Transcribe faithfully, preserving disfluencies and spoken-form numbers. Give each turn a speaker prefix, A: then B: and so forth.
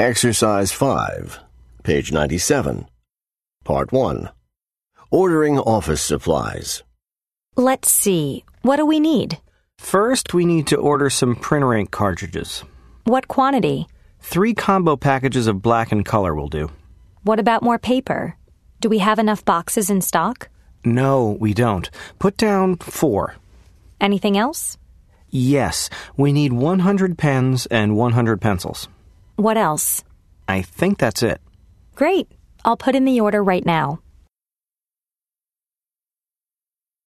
A: Exercise five, page ninety-seven. Part one. Ordering office supplies.
B: Let's see. What do we need?
C: First, we need to order some printer ink cartridges.
B: What quantity?
C: Three combo packages of black and color will do.
B: What about more paper? Do we have enough boxes in stock?
C: No, we don't. Put down four.
B: Anything else?
C: Yes, we need one hundred pens and one hundred pencils.
B: What else?
C: I think that's it.
B: Great. I'll put in the order right now.